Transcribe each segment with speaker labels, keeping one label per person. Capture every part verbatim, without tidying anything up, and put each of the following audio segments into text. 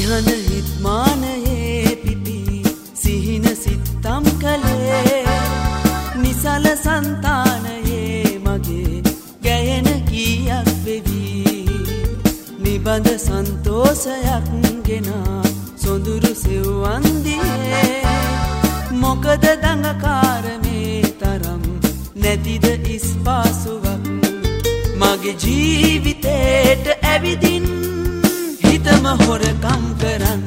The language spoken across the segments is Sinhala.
Speaker 1: නිහඬ හිත්මානයේ පිපි සිහින සිත්තම් කළේ නිසල సంతානයේ මගේ ගැයෙන කීයක් වෙවි නිබඳ සන්තෝෂයක් ගෙනා සොඳුරු සෙව්වන් දියේ මොකද දඟකාර මේ තරම් නැතිද ඉස්පාසුවක් මගේ ජීවිතේට ඇවිදින් හිතම හොරකම් කරන්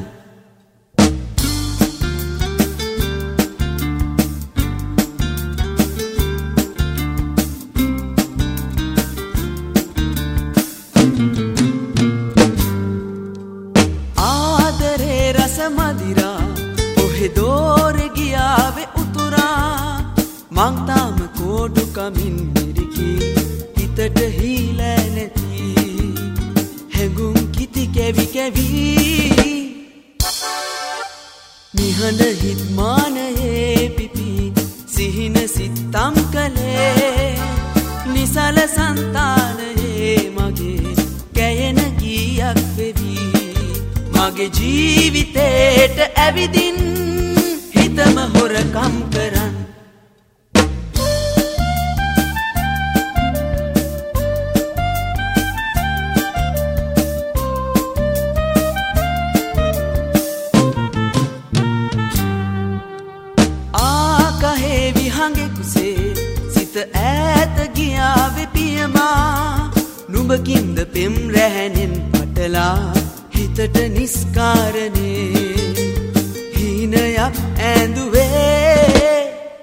Speaker 1: ආදරේ රස මදිරා ඔහෙ දෝර ගියාවේ උතුරා මං තාම කෝඩු කමින් මිරිකී හිතට හීලා නැති හැඟුම් කිති කැවි කැවි නිහඬ හිත්මානයේ පිපි සිහින සිත්තම් කළේ නිසල సంతානයේ මගේ ගැයෙන ගීයක් වෙවි මගේ ජීවිතේට ඇවිදින් හිතම හොරකම් කරන් සිත ඈත ගියාවේ පියමා නුඹකින්ද පෙම් රැහැනෙන් පටලා හිතට නිස්කාරනේ හීනයක් ඇඳුවේ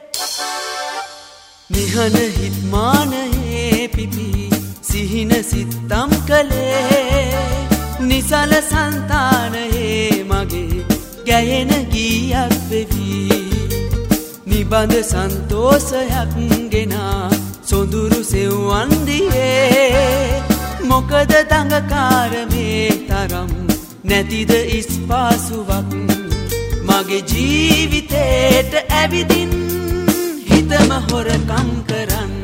Speaker 1: නිහඬ හිත්මානයේ පිපි සිහින සිත්තම් කළේ නිසල సంతානයේ මගේ ගැයෙන ගීයක් වෙවි නිබඳ සන්තෝෂයක් ගෙනා සොඳුරු සෙව්වන් දියේ මොකද දඟකාර මේ තරම් නැතිද ඉස්පාසුවක් මගේ ජීවිතේට ඇවිදින් හිතම හොරකම් කරන්